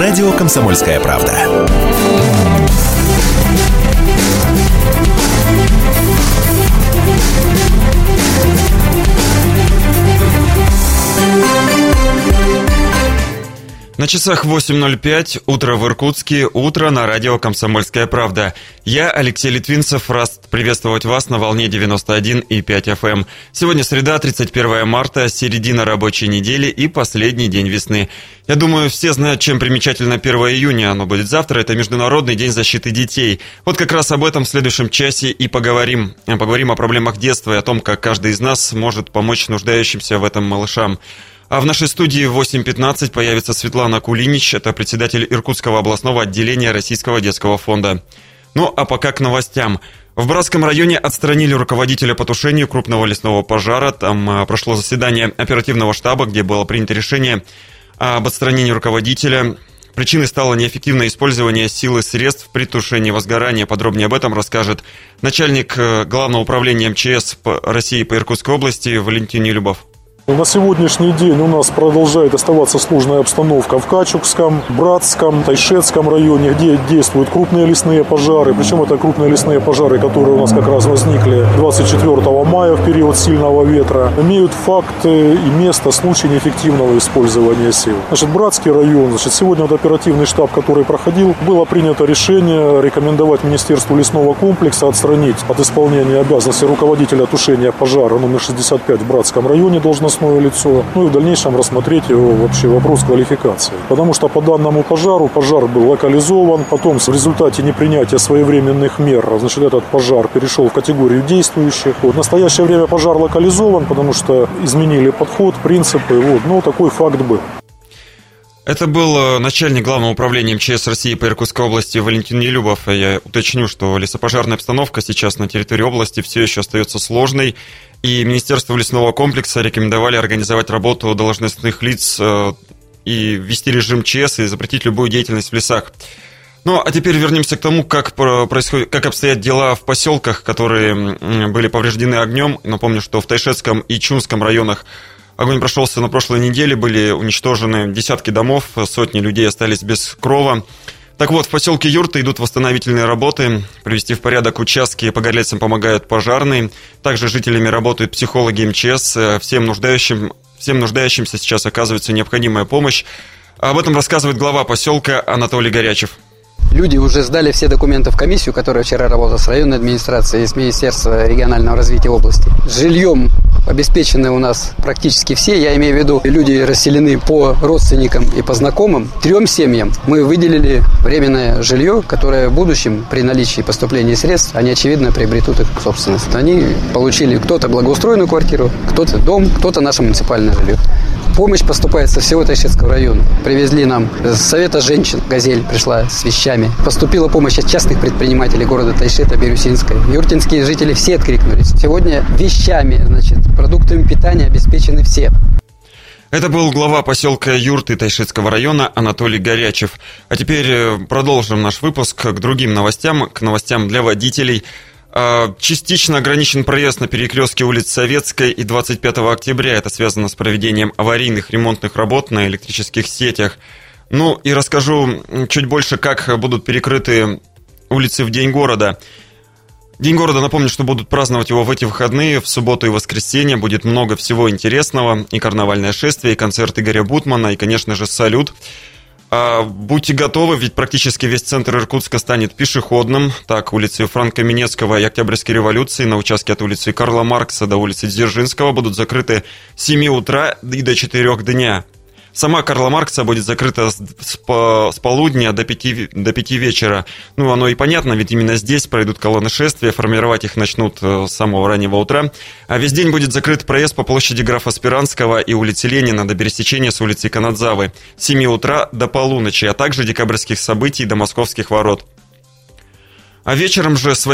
Радио «Комсомольская правда». На часах 8:05, утро в Иркутске, утро на радио «Комсомольская правда». Я, Алексей Литвинцев, рад приветствовать вас на волне 91,5 FM. Сегодня среда, 31 марта, середина рабочей недели и последний день весны. Я думаю, все знают, чем примечательно 1 июня, оно будет завтра, это Международный день защиты детей. Вот как раз об этом в следующем часе и поговорим. Поговорим о проблемах детства и о том, как каждый из нас может помочь нуждающимся в этом малышам. А в нашей студии в 8:15 появится Светлана Кулинич, это председатель Иркутского областного отделения Российского детского фонда. Ну, а пока к новостям. В Братском районе отстранили руководителя по тушению крупного лесного пожара. Там прошло заседание оперативного штаба, где было принято решение об отстранении руководителя. Причиной стало неэффективное использование сил и средств при тушении возгорания. Подробнее об этом расскажет начальник Главного управления МЧС России по Иркутской области Валентин Нелюбов. На сегодняшний день у нас продолжает оставаться сложная обстановка в Качукском, Братском, Тайшетском районе, где действуют крупные лесные пожары. Причем это крупные лесные пожары, которые у нас как раз возникли 24 мая в период сильного ветра. Имеют факт и место случая неэффективного использования сил. Братский район, сегодня оперативный штаб, который проходил, было принято решение рекомендовать Министерству лесного комплекса отстранить от исполнения обязанностей руководителя тушения пожара номер 65 в Братском районе должностное лицо, и в дальнейшем рассмотреть его вообще вопрос квалификации. Потому что по данному пожару пожар был локализован, потом в результате непринятия своевременных мер, этот пожар перешел в категорию действующих. В настоящее время пожар локализован, потому что изменили подход, принципы, такой факт был. Это был начальник Главного управления МЧС России по Иркутской области Валентин Нелюбов. Я уточню, что лесопожарная обстановка сейчас на территории области все еще остается сложной, и Министерство лесного комплекса рекомендовали организовать работу должностных лиц и ввести режим ЧС и запретить любую деятельность в лесах. Ну, а теперь вернемся к тому, как обстоят дела в поселках, которые были повреждены огнем. Напомню, что в Тайшетском и Чунском районах огонь прошелся на прошлой неделе, были уничтожены десятки домов, сотни людей остались без крова. Так вот, в поселке Юрта идут восстановительные работы. Привести в порядок участки по горлицам помогают пожарные. Также жителями работают психологи МЧС. Всем нуждающимся сейчас оказывается необходимая помощь. Об этом рассказывает глава поселка Анатолий Горячев. Люди уже сдали все документы в комиссию, которая вчера работала с районной администрацией и с Министерства регионального развития области. Жильем обеспечены у нас практически все. Я имею в виду, люди расселены по родственникам и по знакомым. 3 семьям мы выделили временное жилье, которое в будущем при наличии поступления средств, они, очевидно, приобретут их собственность. Они получили кто-то благоустроенную квартиру, кто-то дом, кто-то наше муниципальное жилье. Помощь поступает со всего Тайшетского района. Привезли нам с Совета женщин, «Газель» пришла с вещами. Поступила помощь от частных предпринимателей города Тайшета, Бирюсинской. Юртинские жители все откликнулись. Сегодня вещами, продуктами питания обеспечены все. Это был глава поселка Юрты Тайшетского района Анатолий Горячев. А теперь продолжим наш выпуск к другим новостям, к новостям для водителей. Частично ограничен проезд на перекрестке улиц Советской и 25 октября. Это связано с проведением аварийных ремонтных работ на электрических сетях. Ну и расскажу чуть больше, как будут перекрыты улицы в День города. День города, напомню, что будут праздновать его в эти выходные, в субботу и воскресенье. Будет много всего интересного. И карнавальное шествие, и концерт Игоря Бутмана, и, конечно же, салют. Будьте готовы, ведь практически весь центр Иркутска станет пешеходным. Так, улицы Франка Минецкого и Октябрьской революции на участке от улицы Карла Маркса до улицы Дзержинского будут закрыты с 7 утра и до 4 дня. Сама Карла Маркса будет закрыта с полудня до 5 вечера. Ну, оно и понятно, ведь именно здесь пройдут колонны шествия, формировать их начнут с самого раннего утра. А весь день будет закрыт проезд по площади Графа Спиранского и улице Ленина до пересечения с улицей Канадзавы с 7 утра до полуночи, а также декабрьских событий до Московских ворот. А вечером же с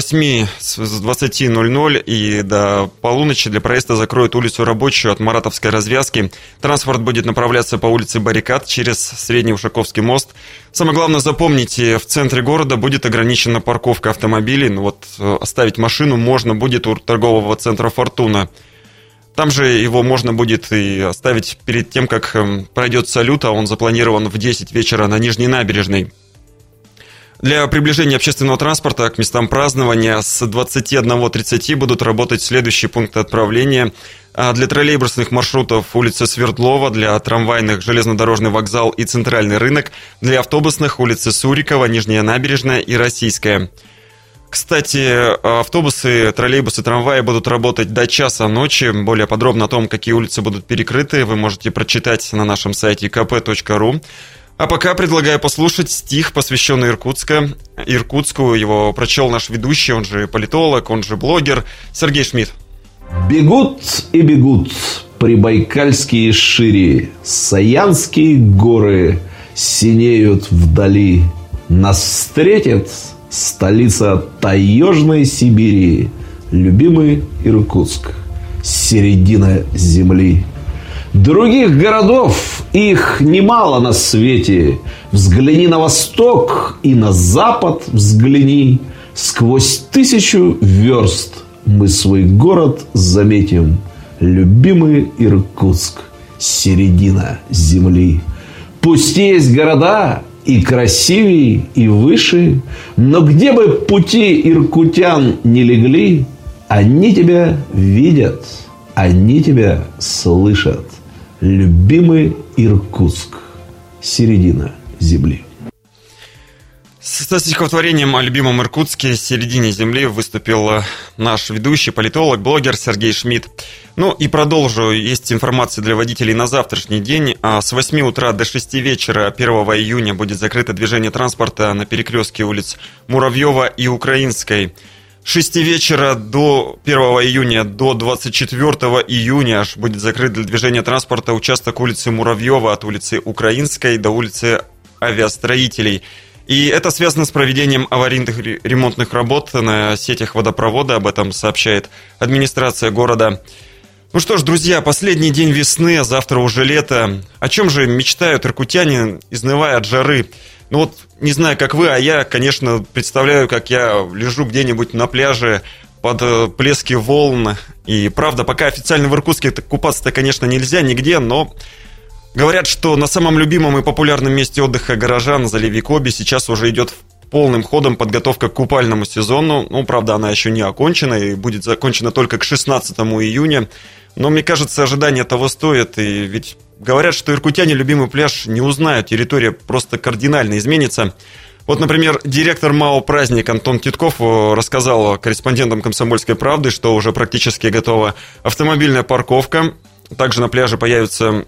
20:00 и до полуночи для проезда закроют улицу Рабочую от Маратовской развязки. Транспорт будет направляться по улице Баррикад через Средний Ушаковский мост. Самое главное, запомните, в центре города будет ограничена парковка автомобилей. Оставить машину можно будет у торгового центра «Фортуна». Там же его можно будет и оставить перед тем, как пройдет салют, а он запланирован в 10 вечера на Нижней набережной. Для приближения общественного транспорта к местам празднования с 21:30 будут работать следующие пункты отправления. Для троллейбусных маршрутов улица Свердлова, для трамвайных железнодорожный вокзал и центральный рынок, для автобусных улица Сурикова, Нижняя набережная и Российская. Кстати, автобусы, троллейбусы, трамваи будут работать до часа ночи. Более подробно о том, какие улицы будут перекрыты, вы можете прочитать на нашем сайте kp.ru. А пока предлагаю послушать стих, посвященный Иркутску. Его прочел наш ведущий, он же политолог, он же блогер Сергей Шмидт. Бегут и бегут прибайкальские шири, Саянские горы синеют вдали. Нас встретит столица таежной Сибири, любимый Иркутск, середина земли. Других городов, их немало на свете. Взгляни на восток и на запад взгляни. Сквозь 1000 верст мы свой город заметим. Любимый Иркутск, середина земли. Пусть есть города и красивей, и выше, но где бы пути иркутян не легли, они тебя видят, они тебя слышат. Любимый Иркутск, середина земли. Со стихотворением о любимом Иркутске, середине земли, выступил наш ведущий, политолог, блогер Сергей Шмидт. Ну и продолжу. Есть информация для водителей на завтрашний день. С 8 утра до 6 вечера 1 июня будет закрыто движение транспорта на перекрестке улиц Муравьева и Украинской. С 6 вечера до 1 июня до 24 июня аж будет закрыт для движения транспорта участок улицы Муравьева от улицы Украинской до улицы Авиастроителей. И это связано с проведением аварийных ремонтных работ на сетях водопровода, об этом сообщает администрация города. Ну что ж, друзья, последний день весны, а завтра уже лето. О чем же мечтают иркутяне, изнывая от жары? Ну вот, не знаю, как вы, а я, конечно, представляю, как я лежу где-нибудь на пляже под плески волн. И правда, пока официально в Иркутске купаться-то, конечно, нельзя нигде, но говорят, что на самом любимом и популярном месте отдыха горожан, заливе Коби, сейчас уже идет полным ходом подготовка к купальному сезону. Ну, правда, она еще не окончена и будет закончена только к 16 июня. Но, мне кажется, ожидания того стоят. И ведь говорят, что иркутяне любимый пляж не узнают, территория просто кардинально изменится. Вот, например, директор МАО «Праздник» Антон Титков рассказал корреспондентам «Комсомольской правды», что уже практически готова автомобильная парковка. Также на пляже появится...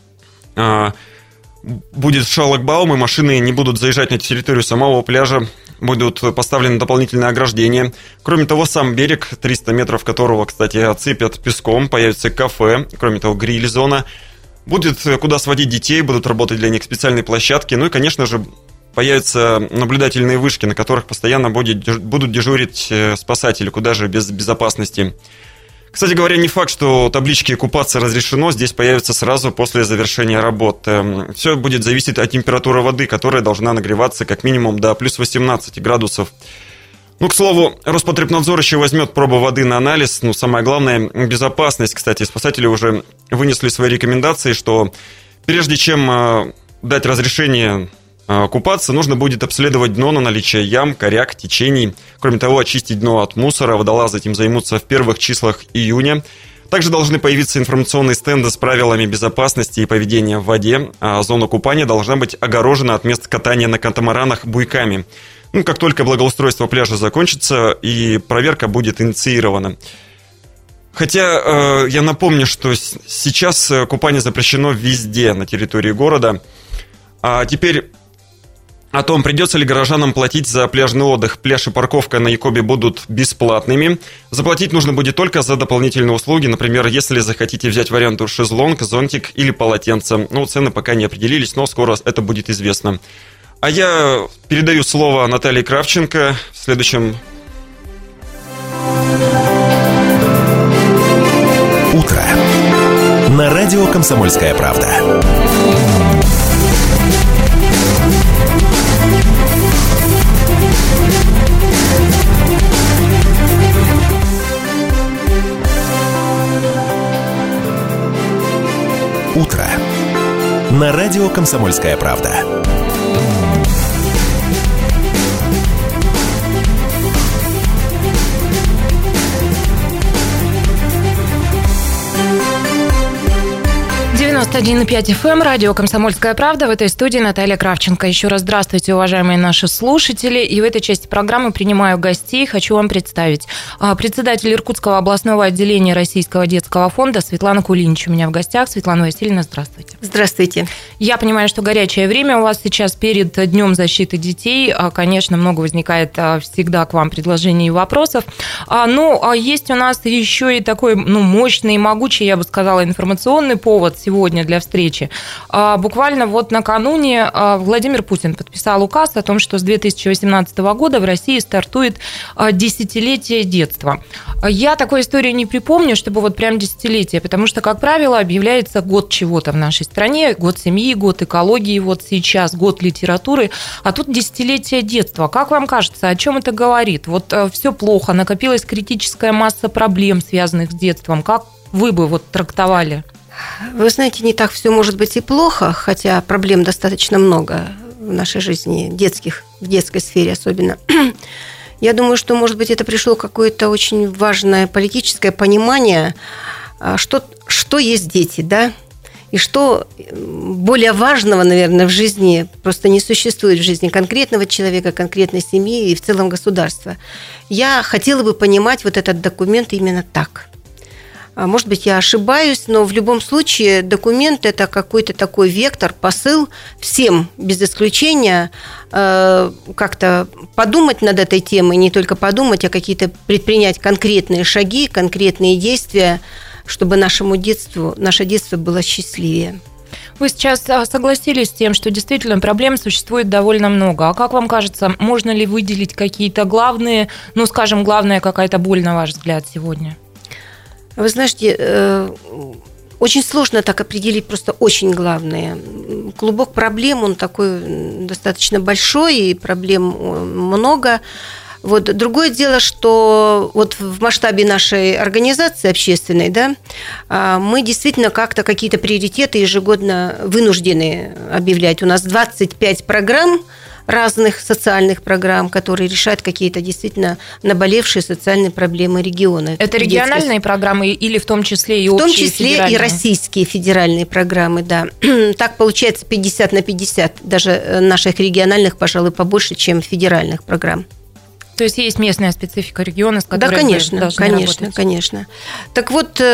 будет шлагбаум, и машины не будут заезжать на территорию самого пляжа, будут поставлены дополнительные ограждения. Кроме того, сам берег, 300 метров которого, кстати, отсыпят песком, появится кафе, кроме того, гриль-зона. Будет куда сводить детей, будут работать для них специальные площадки, ну и, конечно же, появятся наблюдательные вышки, на которых постоянно будут дежурить спасатели, куда же без безопасности. Кстати говоря, не факт, что таблички «Купаться разрешено» здесь появятся сразу после завершения работ. Все будет зависеть от температуры воды, которая должна нагреваться как минимум до плюс 18 градусов. Ну, к слову, Роспотребнадзор еще возьмет пробу воды на анализ. Ну, самое главное – безопасность. Кстати, спасатели уже вынесли свои рекомендации, что прежде чем дать разрешение купаться, нужно будет обследовать дно на наличие ям, коряк, течений. Кроме того, очистить дно от мусора. Водолазы этим займутся в первых числах июня. Также должны появиться информационные стенды с правилами безопасности и поведения в воде. А зона купания должна быть огорожена от мест катания на катамаранах буйками. Ну, как только благоустройство пляжа закончится и проверка будет инициирована. Хотя я напомню, что сейчас купание запрещено везде на территории города. А теперь о том, придется ли горожанам платить за пляжный отдых. Пляж и парковка на Якобе будут бесплатными. Заплатить нужно будет только за дополнительные услуги. Например, если захотите взять в аренду шезлонг, зонтик или полотенце. Ну, цены пока не определились, но скоро это будет известно. А я передаю слово Наталье Кравченко в следующем. Утро. На радио «Комсомольская правда». утро. На радио «Комсомольская правда». .5 FM, радио «Комсомольская правда». В этой студии Наталья Кравченко. Еще раз здравствуйте, уважаемые наши слушатели. И в этой части программы принимаю гостей. Хочу вам представить. Председатель Иркутского областного отделения Российского детского фонда Светлана Кулинич у меня в гостях. Светлана Васильевна, здравствуйте. Здравствуйте. Я понимаю, что горячее время у вас сейчас перед Днем защиты детей. Конечно, много возникает всегда к вам предложений и вопросов. Но есть у нас еще и такой мощный и могучий, я бы сказала, информационный повод сегодня для встречи. Буквально вот накануне Владимир Путин подписал указ о том, что с 2018 года в России стартует десятилетие детства. Я такой истории не припомню, чтобы вот прям десятилетие, потому что, как правило, объявляется год чего-то в нашей стране, год семьи, год экологии, вот сейчас год литературы, а тут десятилетие детства. Как вам кажется, о чем это говорит? Вот все плохо, накопилась критическая масса проблем, связанных с детством. Как вы бы вот трактовали? Вы знаете, не так все может быть и плохо, хотя проблем достаточно много в нашей жизни, детских, в детской сфере особенно. Я думаю, что, может быть, это пришло какое-то очень важное политическое понимание, что есть дети, да, и что более важного, наверное, в жизни просто не существует в жизни конкретного человека, конкретной семьи и в целом государства. Я хотела бы понимать вот этот документ именно так. Может быть, я ошибаюсь, но в любом случае документ – это какой-то такой вектор, посыл всем, без исключения, как-то подумать над этой темой, не только подумать, а какие-то предпринять конкретные шаги, конкретные действия, чтобы наше детство было счастливее. Вы сейчас согласились с тем, что действительно проблем существует довольно много. А как вам кажется, можно ли выделить какие-то главные, главная какая-то боль, на ваш взгляд, сегодня? Вы знаете, очень сложно так определить просто очень главное. Клубок проблем, он такой достаточно большой, и проблем много. Вот. Другое дело, что вот в масштабе нашей организации общественной, да, мы действительно как-то какие-то приоритеты ежегодно вынуждены объявлять. У нас 25 программ, разных социальных программ, которые решают какие-то действительно наболевшие социальные проблемы региона. Это региональные программы или в том числе и общие федеральные? В том числе и российские федеральные программы, да. Так получается 50 на 50. Даже наших региональных, пожалуй, побольше, чем федеральных программ. То есть есть местная специфика региона, с которой вы должны работать? Конечно. Так вот,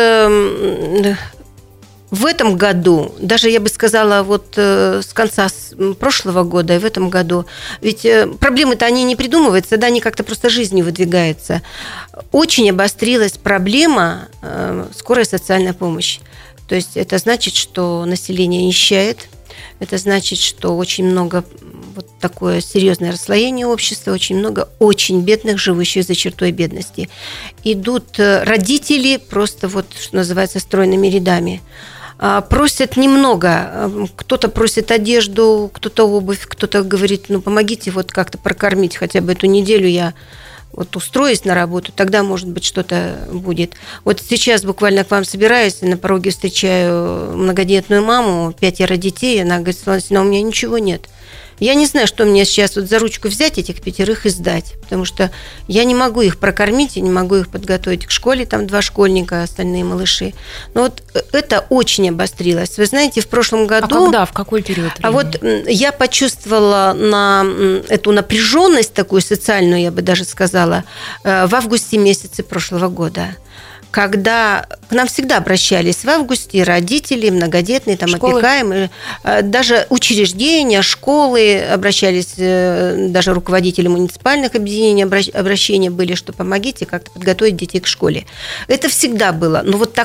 в этом году, даже я бы сказала, вот с конца прошлого года и в этом году, ведь проблемы-то они не придумываются, да, они как-то просто жизнью выдвигаются. Очень обострилась проблема скорой социальной помощи. То есть это значит, что население нищает, это значит, что очень много вот такое серьезное расслоение общества, очень много очень бедных, живущих за чертой бедности. Идут родители просто вот, что называется, стройными рядами. Просят немного. Кто-то просит одежду, кто-то обувь, кто-то говорит, помогите вот как-то прокормить хотя бы эту неделю, я вот устроюсь на работу, тогда, может быть, что-то будет. Вот сейчас буквально к вам собираюсь, на пороге встречаю многодетную маму, 5 детей, она говорит: Светлана, у меня ничего нет. Я не знаю, что мне сейчас вот за ручку взять этих 5 и сдать, потому что я не могу их прокормить, я не могу их подготовить к школе, там 2 школьника, остальные малыши. Но вот это очень обострилось. Вы знаете, в прошлом году... А когда, в какой период времени? А вот я почувствовала эту напряженность такую социальную, я бы даже сказала, в августе месяце прошлого года. Когда к нам всегда обращались в августе родители, многодетные, там, опекаемые, даже учреждения, школы обращались, даже руководители муниципальных объединений обращения были, что помогите как-то подготовить детей к школе. Это всегда было. Но вот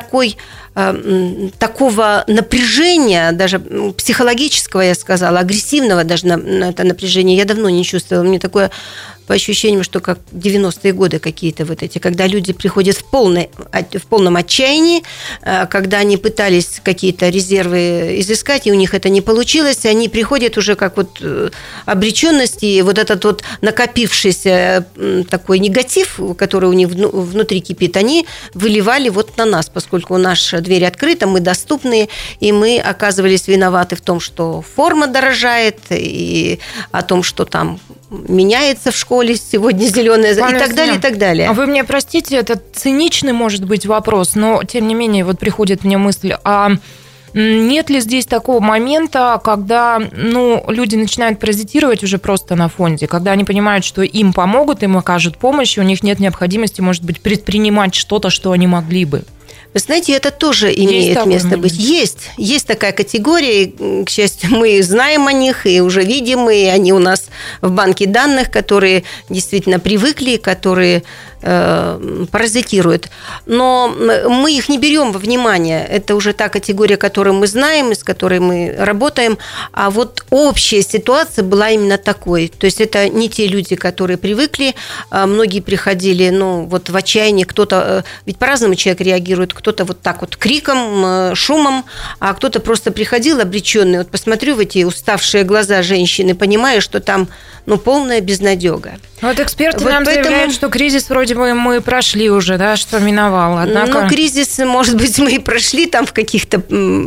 такого напряжения, даже психологического, я сказала, агрессивного даже на это напряжение я давно не чувствовала. Мне такое по ощущениям, что как 90-е годы какие-то вот эти, когда люди приходят в полном отчаянии, когда они пытались какие-то резервы изыскать, и у них это не получилось, они приходят уже как вот обреченность, и вот этот вот накопившийся такой негатив, который у них внутри кипит, они выливали вот на нас, поскольку наша дверь открыта, мы доступны, и мы оказывались виноваты в том, что форма дорожает, и о том, что там меняется в школе сегодня зеленая, и так далее, и так далее. Вы мне простите, это циничный, может быть, вопрос, но, тем не менее, вот приходит мне мысль, нет ли здесь такого момента, когда люди начинают паразитировать уже просто на фонде, когда они понимают, что им помогут, им окажут помощь, и у них нет необходимости, может быть, предпринимать что-то, что они могли бы? Вы знаете, это тоже имеет место быть. Есть такая категория, к счастью, мы знаем о них и уже видим, и они у нас в банке данных, которые действительно привыкли, которые паразитируют. Но мы их не берем во внимание. Это уже та категория, которую мы знаем, с которой мы работаем. А вот общая ситуация была именно такой. То есть это не те люди, которые привыкли. Многие приходили вот в отчаянии. Кто-то, ведь по-разному человек реагирует. Кто-то вот так вот криком, шумом, а кто-то просто приходил обреченный. Вот посмотрю в эти уставшие глаза женщины, понимая, что там полная безнадега. Вот эксперты нам заявляют, что кризис вроде бы мы прошли уже, да, что миновал. Однако... кризис, может быть, мы и прошли там в каких-то,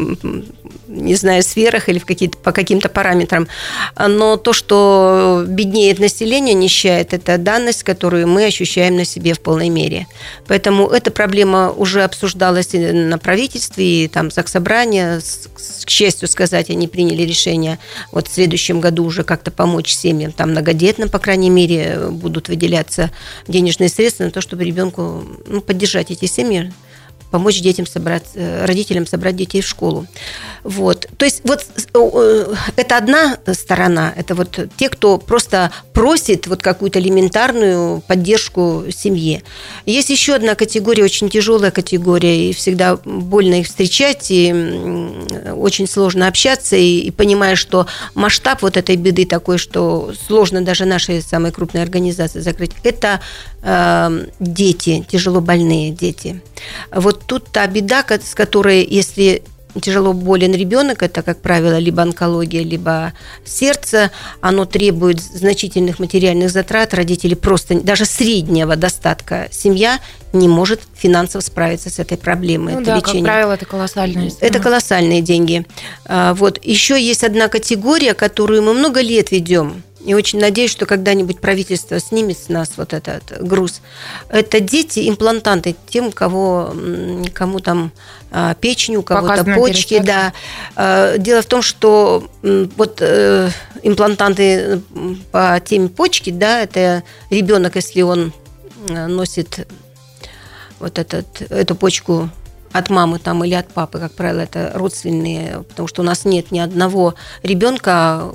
не знаю, сферах или по каким-то параметрам. Но то, что беднеет население, нищает, это данность, которую мы ощущаем на себе в полной мере. Поэтому эта проблема уже обсуждалась и на правительстве, и там Заксобрание, к счастью сказать, они приняли решение вот в следующем году уже как-то помочь семьям, там многодетным, по крайней мере, будут выделяться денежные средства на то, чтобы ребенку поддержать эти семьи, помочь родителям собрать детей в школу. Вот. То есть вот это одна сторона, это вот те, кто просто просит вот какую-то элементарную поддержку семье. Есть еще одна категория, очень тяжелая категория, и всегда больно их встречать, и очень сложно общаться, и понимая, что масштаб вот этой беды такой, что сложно даже нашей самой крупной организации закрыть, это дети, тяжело больные дети. Вот тут та беда, с которой, если тяжело болен ребенок, это, как правило, либо онкология, либо сердце, оно требует значительных материальных затрат, родители просто, даже среднего достатка, семья не может финансово справиться с этой проблемой. Как правило, это колоссальные деньги. Это колоссальные деньги. Вот. Еще есть одна категория, которую мы много лет ведем, и очень надеюсь, что когда-нибудь правительство снимет с нас вот этот груз. Это дети, имплантанты, тем, кому там печень, у кого-то почки. Да. Дело в том, что вот имплантанты по теме почки, да, это ребенок, если он носит вот эту почку от мамы там, или от папы, как правило, это родственные, потому что у нас нет ни одного ребенка,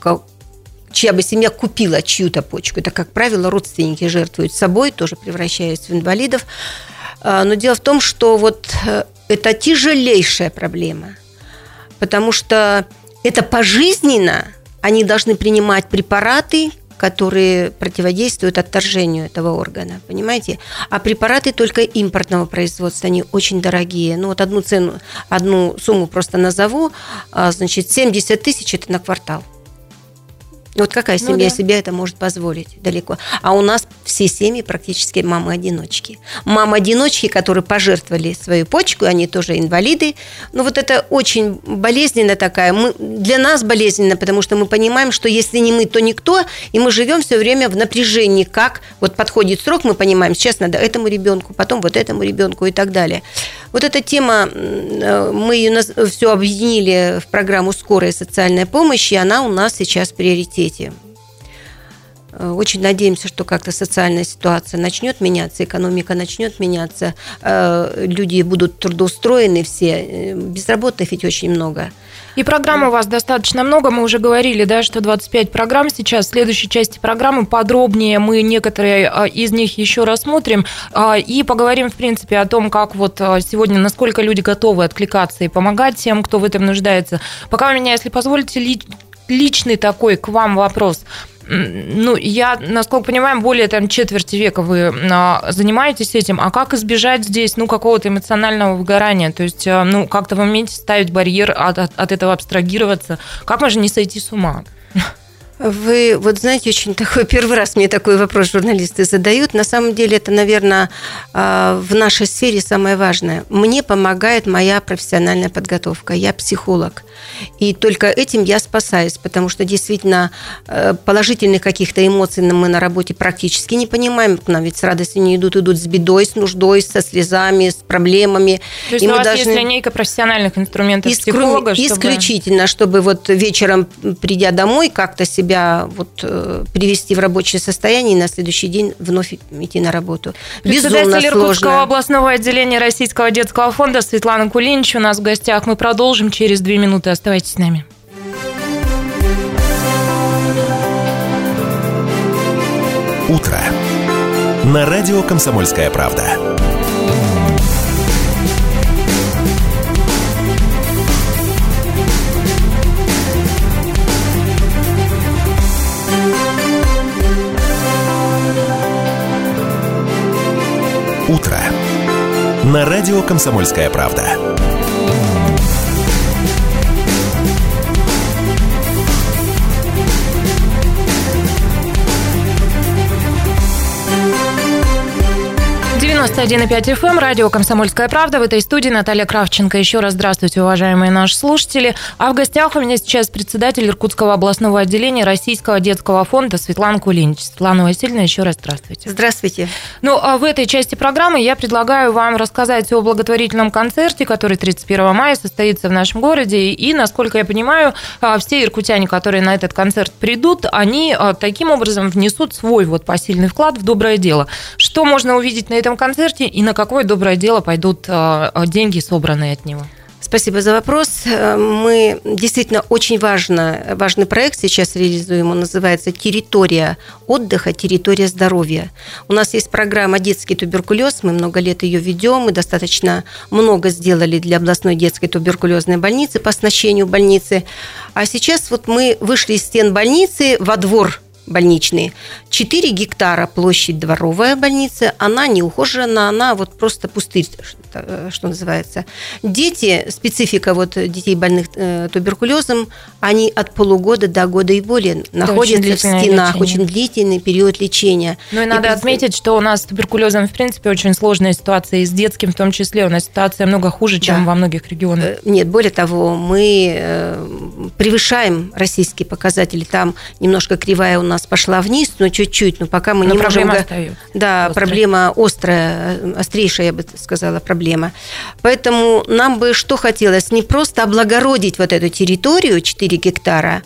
чья бы семья купила чью-то почку. Это, как правило, родственники жертвуют собой, тоже превращаясь в инвалидов. Но дело в том, что вот это тяжелейшая проблема, потому что это пожизненно, они должны принимать препараты, которые противодействуют отторжению этого органа, понимаете? А препараты только импортного производства, они очень дорогие. Вот одну сумму просто назову, значит, 70 тысяч – это на квартал. Вот какая семья себе это может позволить далеко? А у нас все семьи практически мамы-одиночки. Мамы-одиночки, которые пожертвовали свою почку, они тоже инвалиды. Вот это очень болезненно такая. Для нас болезненно, потому что мы понимаем, что если не мы, то никто, и мы живем все время в напряжении, как вот подходит срок, мы понимаем, сейчас надо этому ребенку, потом вот этому ребенку и так далее. Вот эта тема, мы ее все объединили в программу «Скорая социальная помощь», и она у нас сейчас в приоритете. Очень надеемся, что как-то социальная ситуация начнет меняться, экономика начнет меняться, люди будут трудоустроены все, безработных ведь очень много. И программ у вас достаточно много, мы уже говорили, да, что 25 программ сейчас. В следующей части программы подробнее мы некоторые из них еще рассмотрим и поговорим, в принципе, о том, как вот сегодня, насколько люди готовы откликаться и помогать тем, кто в этом нуждается. Пока у меня, если позволите, личный такой к вам вопрос. Я, насколько понимаю, более четверти века вы занимаетесь этим. А как избежать здесь, какого-то эмоционального выгорания? То есть, как-то вы умеете ставить барьер, от этого абстрагироваться? Как можно не сойти с ума? Вы знаете, первый раз мне такой вопрос журналисты задают. На самом деле это, наверное, в нашей сфере самое важное. Мне помогает моя профессиональная подготовка. Я психолог. И только этим я спасаюсь, потому что действительно положительных каких-то эмоций мы на работе практически не понимаем. К нам ведь с радостью не идут с бедой, с нуждой, со слезами, с проблемами. То есть у вас есть линейка профессиональных инструментов психолога? Исключительно, чтобы вечером, придя домой, как-то себя привести в рабочее состояние и на следующий день вновь идти на работу. Председатель Иркутского областного отделения Российского детского фонда Светлана Кулинич у нас в гостях. Мы продолжим через 2 минуты. Оставайтесь с нами. Утро. На радио «Комсомольская правда». Утро. На радио «Комсомольская правда». «91,5 FM», радио «Комсомольская правда». В этой студии Наталья Кравченко. Еще раз здравствуйте, уважаемые наши слушатели. А в гостях у меня сейчас председатель Иркутского областного отделения Российского детского фонда Светлана Кулинич. Светлана Васильевна, еще раз здравствуйте. Здравствуйте. А в этой части программы я предлагаю вам рассказать о благотворительном концерте, который 31 мая состоится в нашем городе. И, насколько я понимаю, все иркутяне, которые на этот концерт придут, они таким образом внесут свой посильный вклад в доброе дело. Что можно увидеть на этом концерте и на какое доброе дело пойдут деньги, собранные от него? Спасибо за вопрос. Мы действительно очень важный проект сейчас реализуем. Он называется «Территория отдыха, территория здоровья». У нас есть программа «Детский туберкулез». Мы много лет ее ведем. Мы достаточно много сделали для областной детской туберкулезной больницы по оснащению больницы. А сейчас мы вышли из стен больницы во двор больничный. 4 гектара площадь дворовая больница. Она не ухожена, она просто пустырь, что называется. Дети, специфика детей больных туберкулезом, они от полугода до года и более находятся в стенах. Лечение. Очень длительный период лечения. И надо отметить, что у нас с туберкулезом, в принципе, очень сложная ситуация, и с детским в том числе. У нас ситуация много хуже, чем во многих регионах. Нет, более того, мы превышаем российские показатели. Там немножко кривая у нас пошла вниз, но чуть-чуть, но пока мы не можем... Да, проблема острейшая, я бы сказала, проблема. Поэтому нам бы что хотелось? Не просто облагородить эту территорию, 4 гектара,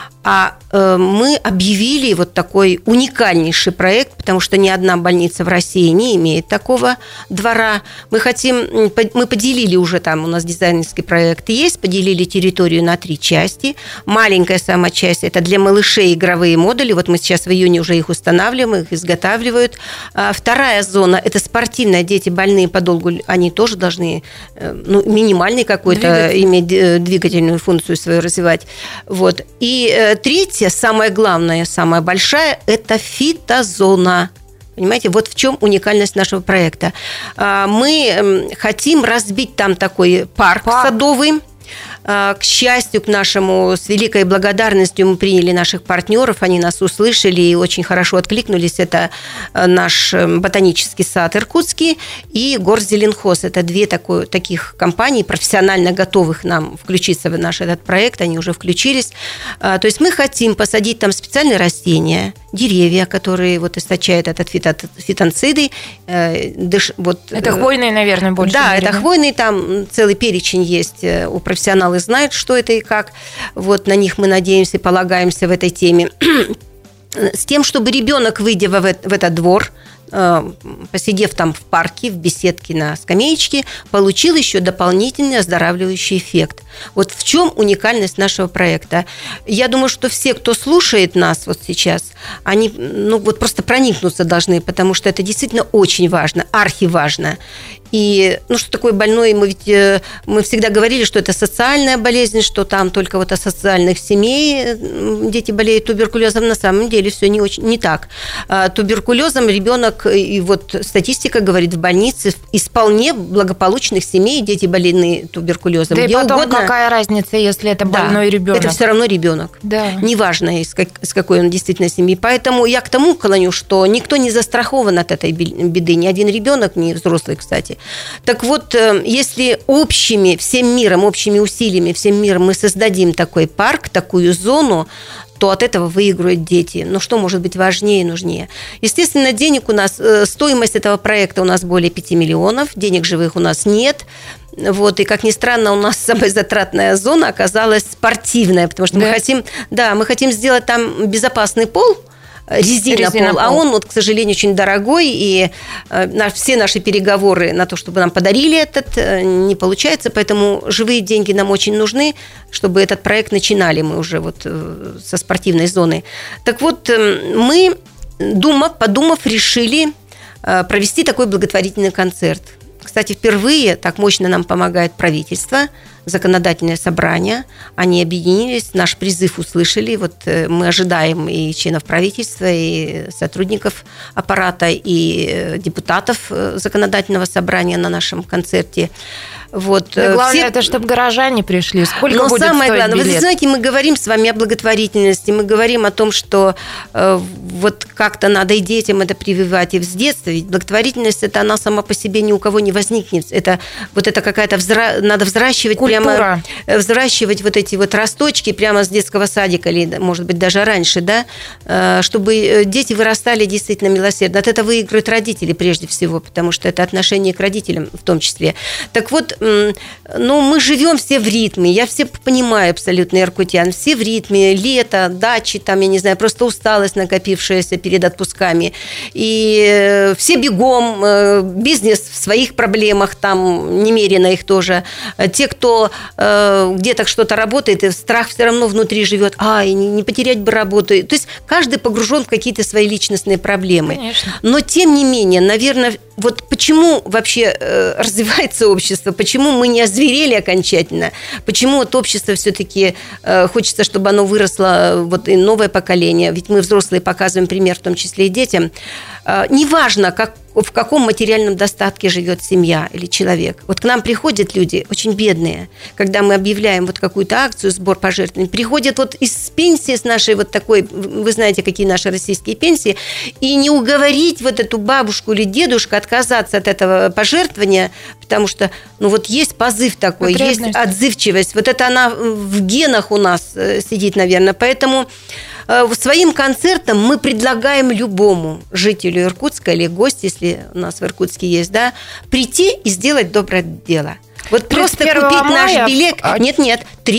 а мы объявили такой уникальнейший проект, потому что ни одна больница в России не имеет такого двора. Мы поделили уже там, у нас дизайнерский проект есть, поделили территорию на 3 части. Маленькая сама часть – это для малышей игровые модули. Мы сейчас в июне уже их устанавливаем, их изготавливают. Вторая зона – это спортивная. Дети больные подолгу, они тоже должны минимальный какой-то иметь двигательную функцию свою развивать. И третья, самая главная, самая большая – это фитозона. Понимаете, в чем уникальность нашего проекта. Мы хотим разбить там такой парк садовый. К счастью, к нашему, с великой благодарностью мы приняли наших партнеров, они нас услышали и очень хорошо откликнулись. Это наш ботанический сад иркутский и Горзеленхоз. Это 2 таких компаний, профессионально готовых нам включиться в наш этот проект, они уже включились. То есть мы хотим посадить там специальные растения, деревья, которые источают этот фитонциды. Это хвойные, наверное, больше. Да, это хвойные, там целый перечень есть у профессионалов, знают, что это и как. На них мы надеемся и полагаемся в этой теме. С тем, чтобы ребенок, выйдя в этот двор, посидев там в парке, в беседке на скамеечке, получил еще дополнительный оздоравливающий эффект. В чем уникальность нашего проекта? Я думаю, что все, кто слушает нас сейчас, они просто проникнуться должны, потому что это действительно очень важно, архиважно. И, что такое больной? Мы всегда говорили, что это социальная болезнь, что там только вот от социальных семей дети болеют туберкулезом. На самом деле все не так. Туберкулезом ребенок, и вот статистика говорит, в больнице из вполне благополучных семей дети больны туберкулезом. Да, и потом угодно. Какая разница, если это больной ребенок? Это все равно ребенок. Да. Неважно, из какой он действительно семьи. Поэтому я к тому клоню, что никто не застрахован от этой беды. Ни один ребенок, ни взрослый, кстати. Так вот, если общими усилиями, всем миром мы создадим такой парк, такую зону, то от этого выиграют дети. Но что может быть важнее и нужнее? Естественно, денег у нас, стоимость этого проекта у нас более 5 миллионов, денег живых у нас нет. Вот, и, как ни странно, у нас самая затратная зона оказалась спортивная, потому что мы хотим сделать там безопасный пол, резинопол, а он, к сожалению, очень дорогой, и все наши переговоры на то, чтобы нам подарили этот, не получается, поэтому живые деньги нам очень нужны, чтобы этот проект начинали мы уже со спортивной зоны. Так вот, мы, подумав, решили провести такой благотворительный концерт. Кстати, впервые так мощно нам помогает правительство, законодательное собрание. Они объединились, наш призыв услышали. Вот мы ожидаем и членов правительства, и сотрудников аппарата, и депутатов законодательного собрания на нашем концерте. Вот. Да, главное, это чтобы горожане пришли. Сколько будет самое стоить главное, билет? Вы знаете, мы говорим с вами о благотворительности, мы говорим о том, что вот как-то надо и детям это прививать, и с детства. Ведь благотворительность, это она сама по себе ни у кого не возникнет. Это какая-то надо взращивать культура. Взращивать вот эти вот росточки прямо с детского садика, или, может быть, даже раньше, да, чтобы дети вырастали действительно милосердно. От этого выиграют родители прежде всего, потому что это отношение к родителям в том числе. Так вот, мы живем все в ритме. Я все понимаю абсолютно иркутян. Все в ритме. Лето, дачи, там, я не знаю, просто усталость накопившаяся перед отпусками. И все бегом. Бизнес в своих проблемах, там, немерено их тоже. Те, кто где-то что-то работает, и страх все равно внутри живет. И не потерять бы работу. То есть каждый погружен в какие-то свои личностные проблемы. Конечно. Но, тем не менее, наверное, вот почему вообще развивается общество, почему мы не озверели окончательно, почему общество все-таки хочется, чтобы оно выросло, и новое поколение, ведь мы, взрослые, показываем пример, в том числе и детям. Неважно, в каком материальном достатке живет семья или человек. Вот к нам приходят люди очень бедные, когда мы объявляем какую-то акцию, сбор пожертвований, приходят из пенсии с нашей такой, вы знаете, какие наши российские пенсии, и не уговорить эту бабушку или дедушку отказаться от этого пожертвования, потому что, есть позыв такой, есть отзывчивость. Это она в генах у нас сидит, наверное. Поэтому своим концертом мы предлагаем любому жителю Иркутска или гостю, если у нас в Иркутске есть, прийти и сделать доброе дело. Просто купить наш билет. Нет,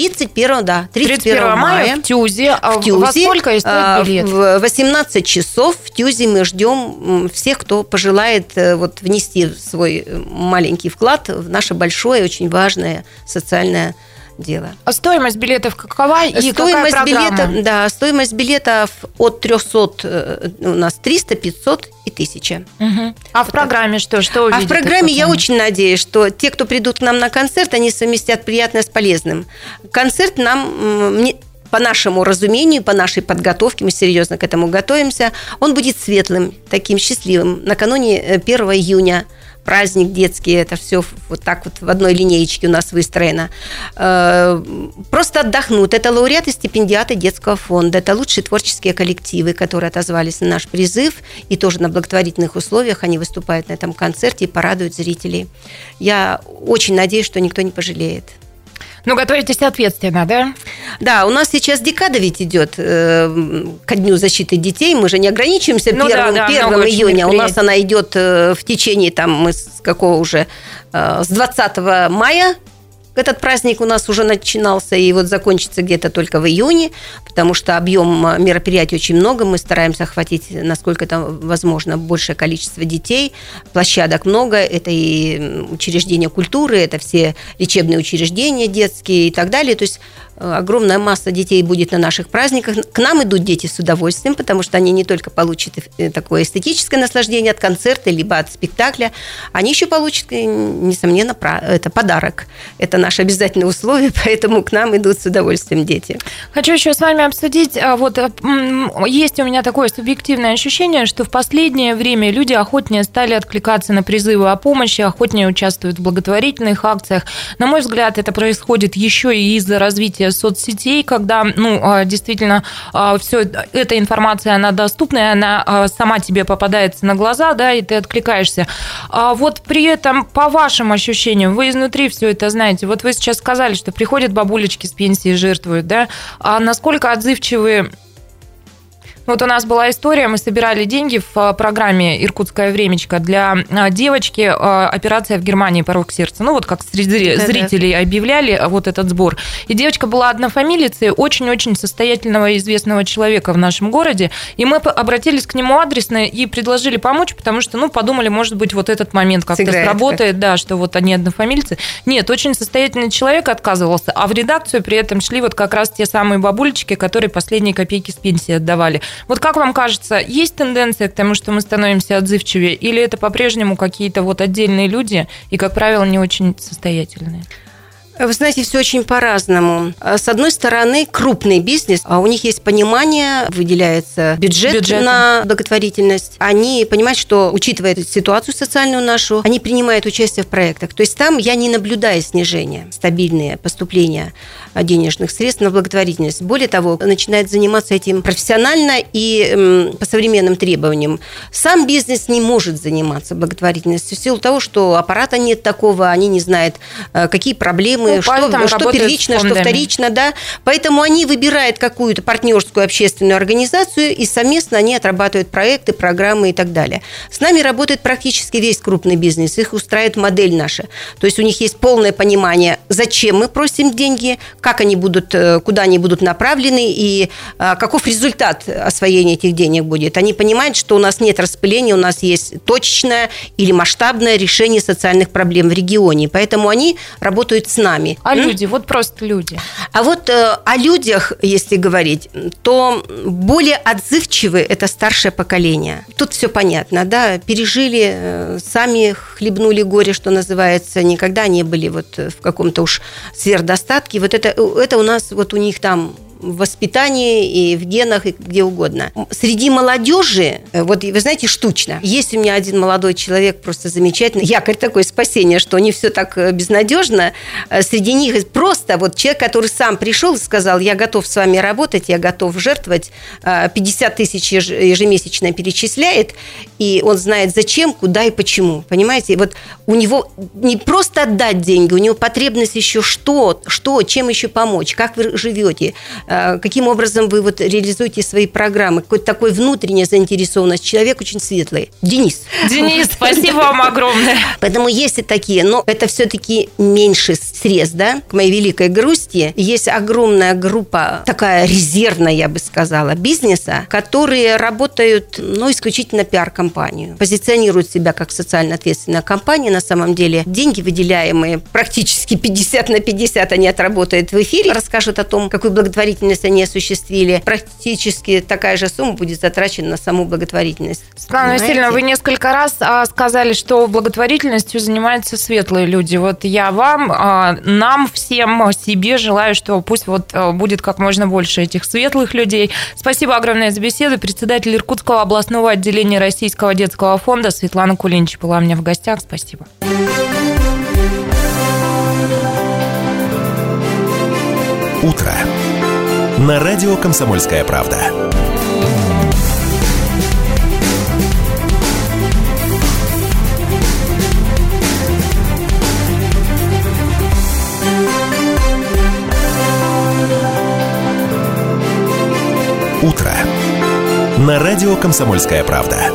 31 мая в Тюзе. Во сколько стоит билет? В 18 часов в Тюзе мы ждем всех, кто пожелает внести свой маленький вклад в наше большое, очень важное социальное дело. А стоимость билетов какова и какая программа? Стоимость билетов от 300, у нас 300, 500 и 1000. Угу. А в программе что увидят? А в программе я очень надеюсь, что те, кто придут к нам на концерт, они совместят приятное с полезным. Концерт нам... По нашему разумению, по нашей подготовке, мы серьезно к этому готовимся, он будет светлым, таким счастливым. Накануне 1 июня праздник детский, это все так в одной линеечке у нас выстроено. Просто отдохнут. Это лауреаты, стипендиаты детского фонда, это лучшие творческие коллективы, которые отозвались на наш призыв, и тоже на благотворительных условиях они выступают на этом концерте и порадуют зрителей. Я очень надеюсь, что никто не пожалеет. Готовитесь ответственно, да? Да, у нас сейчас декада ведь идет ко Дню защиты детей. Мы же не ограничиваемся 1 июня. У нас она идет в течение, мы с какого уже, с 20 мая. Этот праздник у нас уже начинался и закончится где-то только в июне, потому что объем мероприятий очень много. Мы стараемся охватить, насколько это возможно, большее количество детей. Площадок много. Это и учреждения культуры, это все лечебные учреждения детские и так далее. То есть огромная масса детей будет на наших праздниках. К нам идут дети с удовольствием, потому что они не только получат такое эстетическое наслаждение от концерта, либо от спектакля, они еще получат, несомненно, это подарок. Это наше обязательное условие, поэтому к нам идут с удовольствием дети. Хочу еще с вами обсудить, вот есть у меня такое субъективное ощущение, что в последнее время люди охотнее стали откликаться на призывы о помощи, охотнее участвуют в благотворительных акциях. На мой взгляд, это происходит еще и из-за развития соцсетей, когда, действительно, все эта информация, она доступна, она сама тебе попадается на глаза, да, и ты откликаешься. Вот при этом, по вашим ощущениям, вы изнутри все это знаете. Вот вы сейчас сказали, что приходят бабулечки с пенсии и жертвуют, да? А насколько отзывчивы... Вот у нас была история, мы собирали деньги в программе «Иркутское времечко» для девочки, операция в Германии, порог сердца. Ну, вот как среди зрителей объявляли вот этот сбор. И девочка была однофамилицей очень-очень состоятельного и известного человека в нашем городе. И мы обратились к нему адресно и предложили помочь, потому что, подумали, может быть, вот этот момент как-то сработает, да, что вот они однофамильцы. Нет, очень состоятельный человек отказывался, а в редакцию при этом шли вот как раз те самые бабулечки, которые последние копейки с пенсии отдавали. Вот как вам кажется, есть тенденция к тому, что мы становимся отзывчивее, или это по-прежнему какие-то вот отдельные люди и, как правило, не очень состоятельные? Вы знаете, все очень по-разному. С одной стороны, крупный бизнес, у них есть понимание, выделяется бюджет на благотворительность. Они понимают, что, учитывая ситуацию социальную нашу, они принимают участие в проектах. То есть там я не наблюдаю снижения, стабильные поступления денежных средств на благотворительность. Более того, начинает заниматься этим профессионально и по современным требованиям. Сам бизнес не может заниматься благотворительностью в силу того, что аппарата нет такого, они не знают, какие проблемы, что первично, что вторично, да. Поэтому они выбирают какую-то партнерскую общественную организацию, и совместно они отрабатывают проекты, программы и так далее. С нами работает практически весь крупный бизнес, их устраивает модель наша. То есть у них есть полное понимание, зачем мы просим деньги, как они будут, куда они будут направлены и каков результат освоения этих денег будет. Они понимают, что у нас нет распыления, у нас есть точечное или масштабное решение социальных проблем в регионе. Поэтому они работают с нами. А люди, вот просто люди. А вот о людях, если говорить, то более отзывчивы это старшее поколение. Тут все понятно, да, пережили, сами хлебнули горе, что называется, никогда не были вот в каком-то уж сверхдостатке. Вот это у нас, вот у них там в воспитании и в генах, и где угодно. Среди молодежи, вот вы знаете, штучно. Есть у меня один молодой человек, просто замечательный, якорь такое спасение, что не все так безнадежно. Среди них просто вот человек, который сам пришел и сказал, я готов с вами работать, я готов жертвовать, 50 тысяч ежемесячно перечисляет, и он знает зачем, куда и почему. Понимаете? Вот у него не просто отдать деньги, у него потребность еще что, чем еще помочь, как вы живете, каким образом вы вот реализуете свои программы, какой-то такой внутренняя заинтересованность. Человек очень светлый. Денис, спасибо вам огромное. Поэтому есть и такие, но это все-таки меньше средств, да? К моей великой грусти есть огромная группа, такая резервная, я бы сказала, бизнеса, которые работают, исключительно пиар-компанию, позиционируют себя как социально ответственная компания. На самом деле деньги, выделяемые практически 50/50, они отработают в эфире, расскажут о том, какую благотворительность они осуществили. Практически такая же сумма будет затрачена на саму благотворительность. Светлана Васильевна, вы несколько раз сказали, что благотворительностью занимаются светлые люди. Вот я вам, нам всем, себе желаю, что пусть вот будет как можно больше этих светлых людей. Спасибо огромное за беседу. Председатель Иркутского областного отделения Российского детского фонда Светлана Кулинич была у меня в гостях. Спасибо. Утро. На радио «Комсомольская правда». Утро. На радио «Комсомольская правда».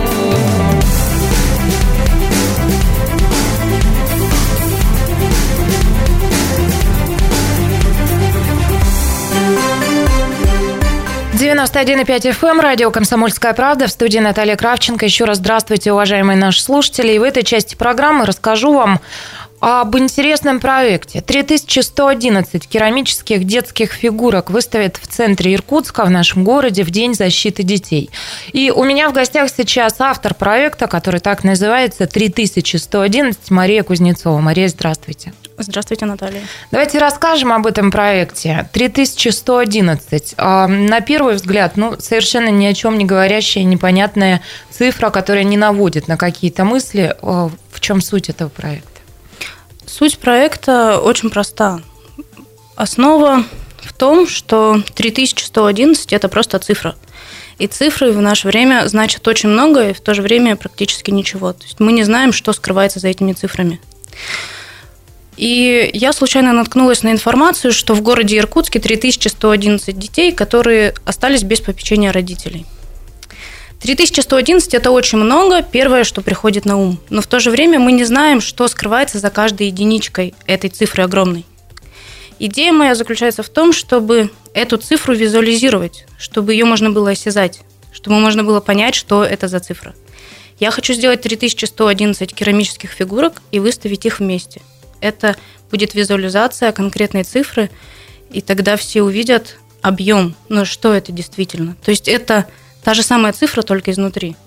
«91,5 FM», радио «Комсомольская правда», в студии Наталья Кравченко. Еще раз здравствуйте, уважаемые наши слушатели. И в этой части программы расскажу вам об интересном проекте. 3111 керамических детских фигурок выставят в центре Иркутска, в нашем городе, в День защиты детей. И у меня в гостях сейчас автор проекта, который так называется, 3111, Мария Кузнецова. Мария, здравствуйте. Здравствуйте, Наталья. Давайте расскажем об этом проекте. 3111. На первый взгляд, совершенно ни о чем не говорящая, непонятная цифра, которая не наводит на какие-то мысли. В чем суть этого проекта? Суть проекта очень проста. Основа в том, что 3111 – это просто цифра. И цифры в наше время значат очень много, и в то же время практически ничего. То есть мы не знаем, что скрывается за этими цифрами. И я случайно наткнулась на информацию, что в городе Иркутске 3111 детей, которые остались без попечения родителей. 3111 – это очень много, первое, что приходит на ум. Но в то же время мы не знаем, что скрывается за каждой единичкой этой цифры огромной. Идея моя заключается в том, чтобы эту цифру визуализировать, чтобы ее можно было осязать, чтобы можно было понять, что это за цифра. Я хочу сделать 3111 керамических фигурок и выставить их вместе. Это будет визуализация конкретной цифры, и тогда все увидят объем, что это действительно. То есть это та же самая цифра, только изнутри.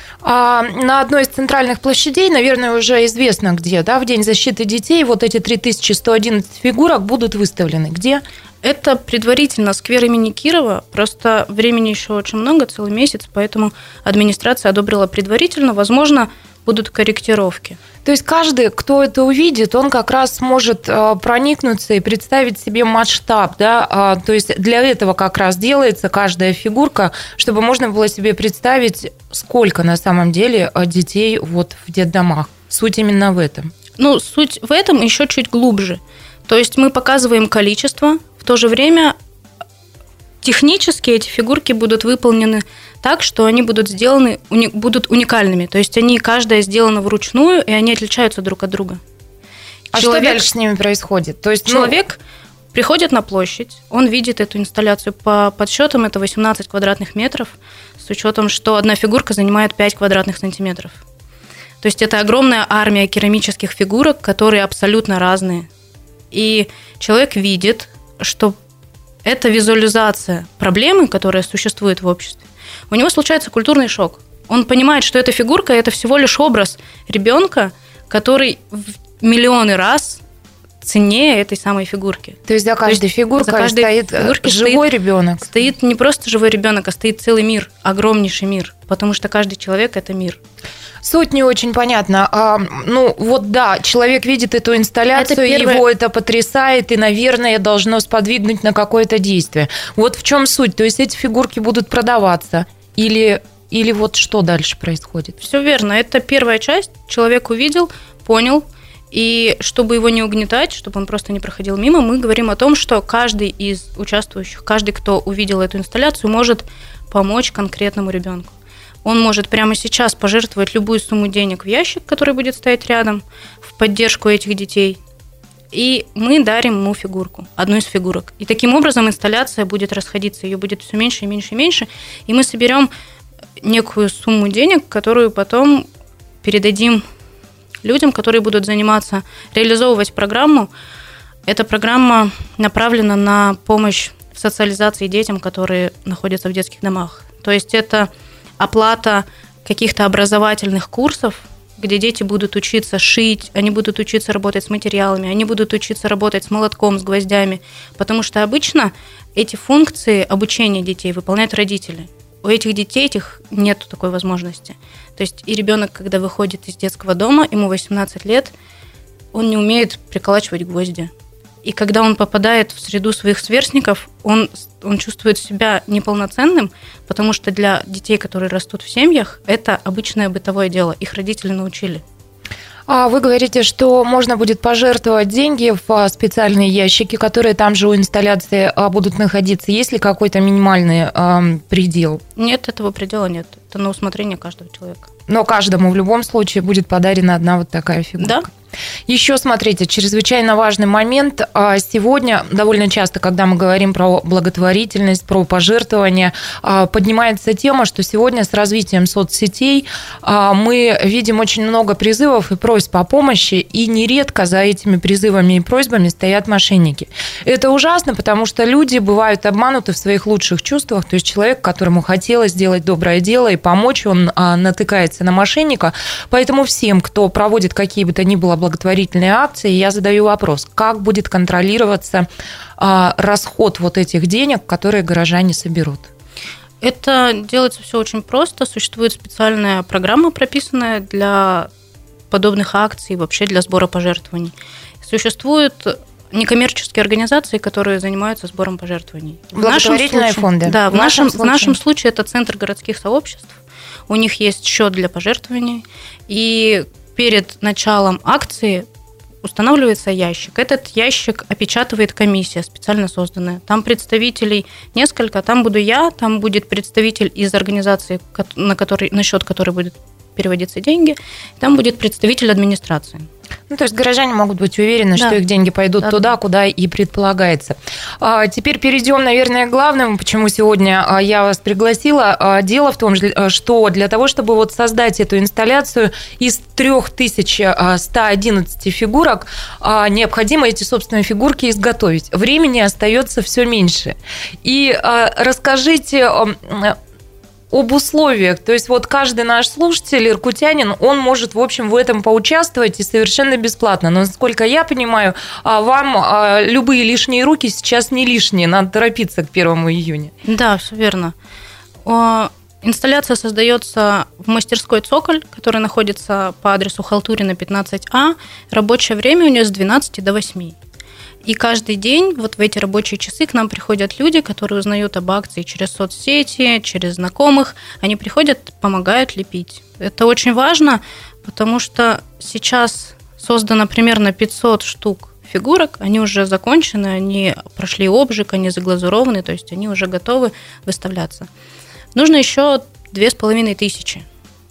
На одной из центральных площадей, наверное, уже известно где, в День защиты детей, вот эти 3111 фигурок будут выставлены. Где? Это предварительно сквер имени Кирова, просто времени еще очень много, целый месяц, поэтому администрация одобрила предварительно, возможно, будут корректировки. То есть каждый, кто это увидит, он как раз сможет проникнуться и представить себе масштаб, да? То есть для этого как раз делается каждая фигурка, чтобы можно было себе представить, сколько на самом деле детей вот в детдомах. Суть именно в этом. Суть в этом еще чуть глубже. То есть мы показываем количество, в то же время технически эти фигурки будут выполнены так, что они будут сделаны, будут уникальными. То есть они, каждая сделана вручную, и они отличаются друг от друга. Что дальше с ними происходит? То есть человек приходит на площадь, он видит эту инсталляцию. По подсчетам это 18 квадратных метров, с учетом, что одна фигурка занимает 5 квадратных сантиметров. То есть это огромная армия керамических фигурок, которые абсолютно разные. И человек видит, что это визуализация проблемы, которая существует в обществе. У него случается культурный шок. Он понимает, что эта фигурка – это всего лишь образ ребенка, который в миллионы раз ценнее этой самой фигурки. То есть за каждой фигуркой стоит живой ребенок? Стоит не просто живой ребенок, а стоит целый мир, огромнейший мир, потому что каждый человек – это мир. Суть не очень понятна. Человек видит эту инсталляцию, его это потрясает, и, наверное, должно сподвигнуть на какое-то действие. Вот в чем суть? То есть эти фигурки будут продаваться или вот что дальше происходит? Все верно. Это первая часть. Человек увидел, понял, и чтобы его не угнетать, чтобы он просто не проходил мимо, мы говорим о том, что каждый из участвующих, каждый, кто увидел эту инсталляцию, может помочь конкретному ребенку. Он может прямо сейчас пожертвовать любую сумму денег в ящик, который будет стоять рядом, в поддержку этих детей. И мы дарим ему фигурку, одну из фигурок. И таким образом инсталляция будет расходиться, ее будет все меньше и меньше и меньше. И мы соберем некую сумму денег, которую потом передадим людям, которые будут заниматься, реализовывать программу. Эта программа направлена на помощь в социализации детям, которые находятся в детских домах. То есть это оплата каких-то образовательных курсов, где дети будут учиться шить, они будут учиться работать с материалами, они будут учиться работать с молотком, с гвоздями, потому что обычно эти функции обучения детей выполняют родители. У этих детей нет такой возможности. То есть и ребенок, когда выходит из детского дома, ему 18 лет, он не умеет приколачивать гвозди. И когда он попадает в среду своих сверстников, он чувствует себя неполноценным, потому что для детей, которые растут в семьях, это обычное бытовое дело. Их родители научили. А вы говорите, что можно будет пожертвовать деньги в специальные ящики, которые там же у инсталляции будут находиться. Есть ли какой-то минимальный предел? Нет, этого предела нет. Это на усмотрение каждого человека. Но каждому в любом случае будет подарена одна вот такая фигурка. Да. Еще, смотрите, чрезвычайно важный момент. Сегодня довольно часто, когда мы говорим про благотворительность, про пожертвования, поднимается тема, что сегодня с развитием соцсетей мы видим очень много призывов и просьб о помощи, и нередко за этими призывами и просьбами стоят мошенники. Это ужасно, потому что люди бывают обмануты в своих лучших чувствах, то есть человек, которому хотелось сделать доброе дело и помочь, он натыкается на мошенника. Поэтому всем, кто проводит какие бы то ни было благотворительные акции, я задаю вопрос, как будет контролироваться расход вот этих денег, которые горожане соберут? Это делается все очень просто. Существует специальная программа, прописанная для подобных акций, вообще для сбора пожертвований. Существуют некоммерческие организации, которые занимаются сбором пожертвований. Благотворительные фонды. Да, в нашем случае это Центр городских сообществ. У них есть счет для пожертвований. И перед началом акции устанавливается ящик. Этот ящик опечатывает комиссия, специально созданная. Там представителей несколько. Там буду я, там будет представитель из организации, на счет которой будут переводиться деньги. Там будет представитель администрации. Ну, то есть горожане могут быть уверены, что их деньги пойдут туда, куда и предполагается. Теперь перейдем, наверное, к главному, почему сегодня я вас пригласила. Дело в том, что для того, чтобы вот создать эту инсталляцию из 3111 фигурок, необходимо эти, собственно, фигурки изготовить. Времени остается все меньше. И расскажите об условиях. То есть вот каждый наш слушатель, иркутянин, он может, в общем, в этом поучаствовать и совершенно бесплатно. Но, насколько я понимаю, вам любые лишние руки сейчас не лишние. Надо торопиться к 1 июня. Да, все верно. Инсталляция создается в мастерской «Цоколь», которая находится по адресу Халтурина, 15А. Рабочее время у нее с 12 до 8. И каждый день вот в эти рабочие часы к нам приходят люди, которые узнают об акции через соцсети, через знакомых. Они приходят, помогают лепить. Это очень важно, потому что сейчас создано примерно 500 штук фигурок. Они уже закончены, они прошли обжиг, они заглазурованы, то есть они уже готовы выставляться. Нужно еще 2500.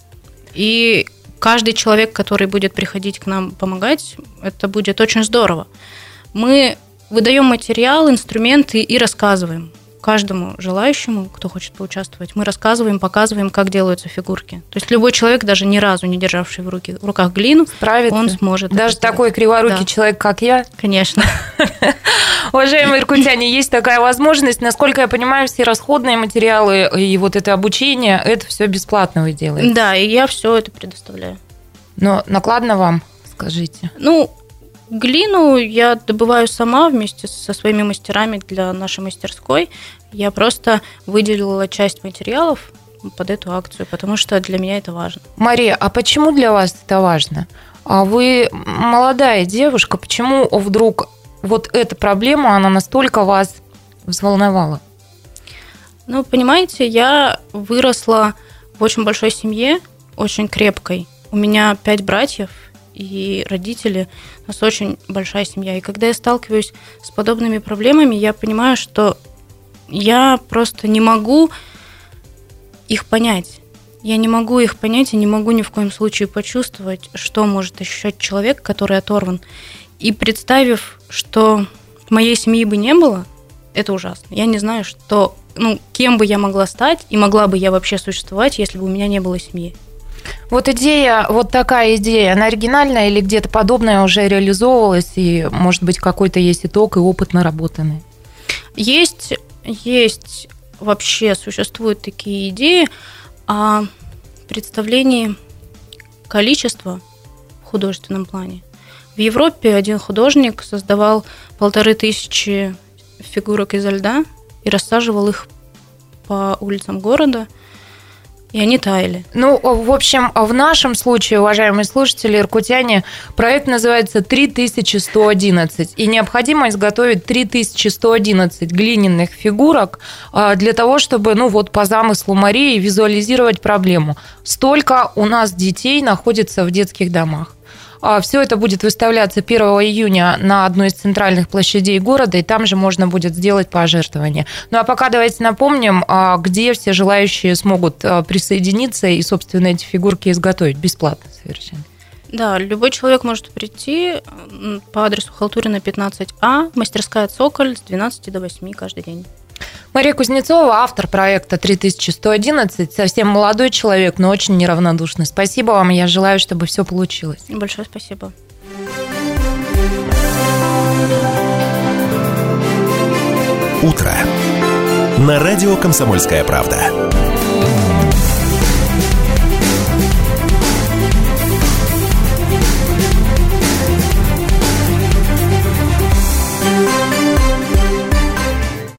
И каждый человек, который будет приходить к нам помогать, это будет очень здорово. Мы выдаем материал, инструменты и рассказываем каждому желающему, кто хочет поучаствовать. Мы рассказываем, показываем, как делаются фигурки. То есть любой человек, даже ни разу не державший в руках глину, справится, он сможет. Даже такой криворукий человек, как я? Конечно. Уважаемые иркутяне, есть такая возможность. Насколько я понимаю, все расходные материалы и вот это обучение, это все бесплатно вы делаете? Да, и я все это предоставляю. Но накладно вам, скажите? Глину я добываю сама вместе со своими мастерами для нашей мастерской. Я просто выделила часть материалов под эту акцию, потому что для меня это важно. Мария, а почему для вас это важно? Вы молодая девушка, почему вдруг вот эта проблема, она настолько вас взволновала? Понимаете, я выросла в очень большой семье, очень крепкой. У меня 5 братьев и родители, у нас очень большая семья. И когда я сталкиваюсь с подобными проблемами, я понимаю, что я просто не могу их понять. Я не могу их понять и не могу ни в коем случае почувствовать, что может ощущать человек, который оторван. И представив, что моей семьи бы не было, это ужасно. Я не знаю, кем бы я могла стать и могла бы я вообще существовать, если бы у меня не было семьи. Вот такая идея, она оригинальная или где-то подобное уже реализовывалась, и, может быть, какой-то есть итог и опыт наработанный? Есть вообще, существуют такие идеи о представлении количества в художественном плане. В Европе один художник создавал 1500 фигурок изо льда и рассаживал их по улицам города, и они таяли. В общем, в нашем случае, уважаемые слушатели, иркутяне, проект называется 3111. И необходимо изготовить 3111 глиняных фигурок для того, чтобы, по замыслу Марии, визуализировать проблему. Столько у нас детей находится в детских домах. Все это будет выставляться 1 июня на одной из центральных площадей города, и там же можно будет сделать пожертвование. А пока давайте напомним, где все желающие смогут присоединиться и, собственно, эти фигурки изготовить бесплатно совершенно. Да, любой человек может прийти по адресу Халтурина, 15А, мастерская «Цоколь» с 12 до 8 каждый день. Мария Кузнецова, автор проекта 3111, совсем молодой человек, но очень неравнодушный. Спасибо вам, я желаю, чтобы все получилось. Большое спасибо. Утро. На радио «Комсомольская правда».